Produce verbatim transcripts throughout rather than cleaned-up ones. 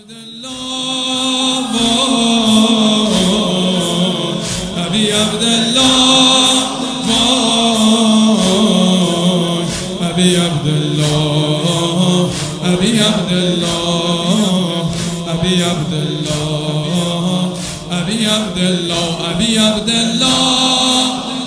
عبدالله ابی عبدالله ابی عبدالله ابی عبدالله ابی عبدالله ابی عبدالله ابی عبدالله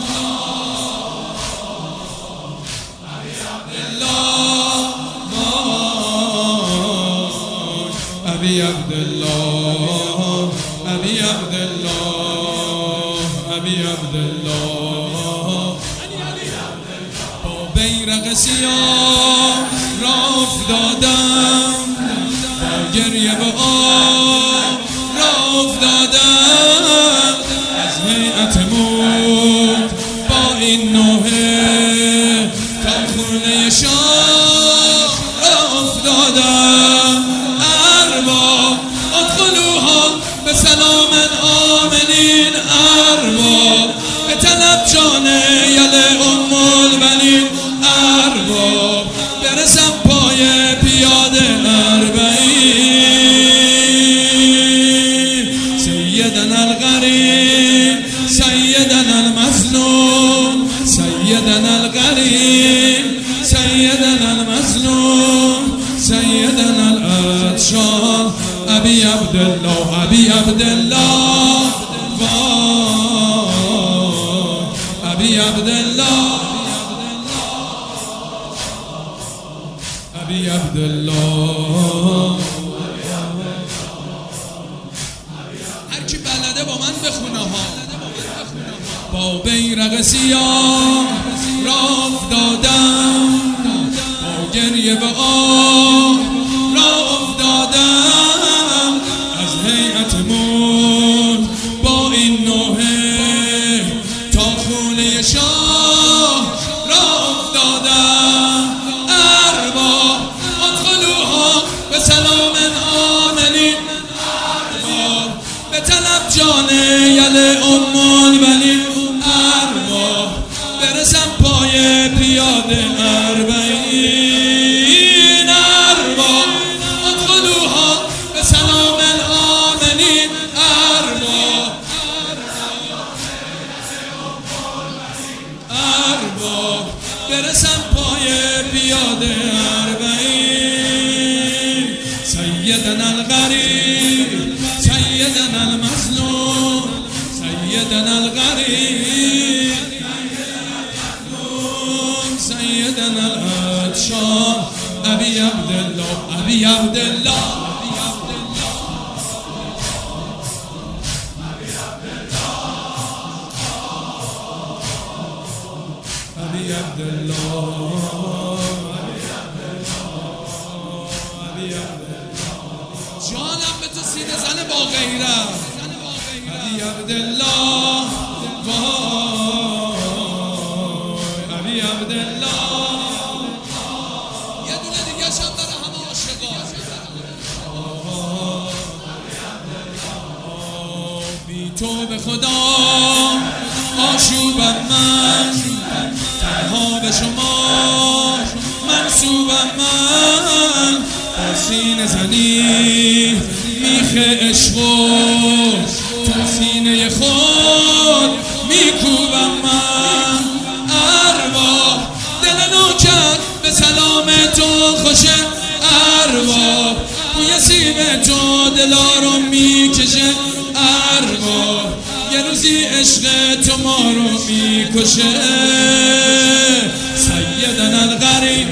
ابی عبدالله ابی عبدالله ابی عبدالله با بیرق سیاه راه افتادم، با گریه به آب راه افتادم، از هیئت موت با این نوحه تا خونه شاه راه افتادم. به سلام آمنین ارباب، به طلب جان یل ام البنین ارباب، برسم پای پیاده اربعین. سیدنا الغریب سیدنا المظلوم سیدنا الغریب سیدنا المظلوم سیدنا العطشان ابی عبدالله ابی عبدالله ابی عبدالله ابی عبدالله. هر کی بلده با من بخونه ها. با بیرق سیاه راه افتادم، با گریه به آب راه افتادم، از هیئت موت با این نوحه تا خونه شاه راه افتادم. ارباب ادخلوها به سلام آمنین ارباب، به طلب جان یل ام البنین ارباب، برسم پای پیاده اربعین. ارباب ادخلوها به سلام آمنین ارباب، ارباب برسم پای پیاده اربعین. سیدنا الغریب سیدنا المظلوم سیدنا الغریب سیدنا العطشان ابی عبدالله ابی عبدالله ابی عبدالله ابی عبدالله. جانم به تو سینه زنه با غیرت ابی عبدالله ابی عبدالله. یه دونه دیگه شم داره همه عاشقان. بی تو به خدا آشوبم من، تنها به شما منصوبم من. با سینه زنی میخ عشق و تو سینه خود میکوبم من. ارباب دل نوکر به سلام تو خوشه، ارباب بوی سیب تو دلا رو میکشه، ارباب یه روزی عشق تو ما رو میکشه. سیدنا الغریب